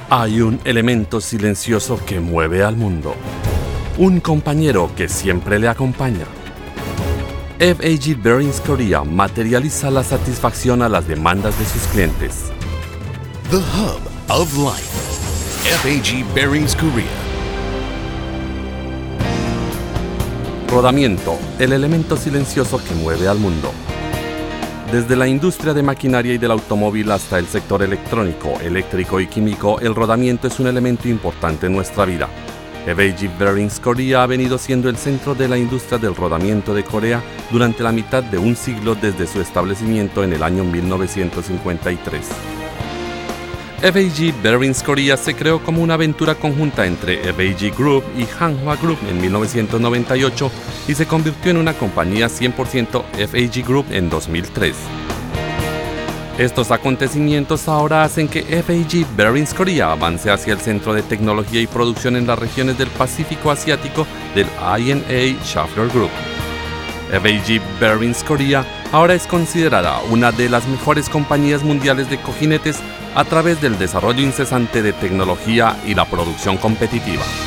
Hay un elemento silencioso que mueve al mundo. Un compañero que siempre le acompaña. FAG Bearings Korea materializa la satisfacción a las demandas de sus clientes. The hub of life. FAG Bearings Korea. Rodamiento, el elemento silencioso que mueve al mundo. Desde la industria de maquinaria y del automóvil hasta el sector electrónico, eléctrico y químico, el rodamiento es un elemento importante en nuestra vida. FAG Bearings Korea ha venido siendo el centro de la industria del rodamiento de Corea durante la mitad de un siglo desde su establecimiento en el año 1953. FAG Bearings Korea se creó como una aventura conjunta entre FAG Group y Hanwha Group en 1998 y se convirtió en una compañía 100% FAG Group en 2003. Estos acontecimientos ahora hacen que FAG Bearings Korea avance hacia el centro de tecnología y producción en las regiones del Pacífico Asiático del INA Schaeffler Group. FAG Bearings Korea ahora es considerada una de las mejores compañías mundiales de cojinetes a través del desarrollo incesante de tecnología y la producción competitiva.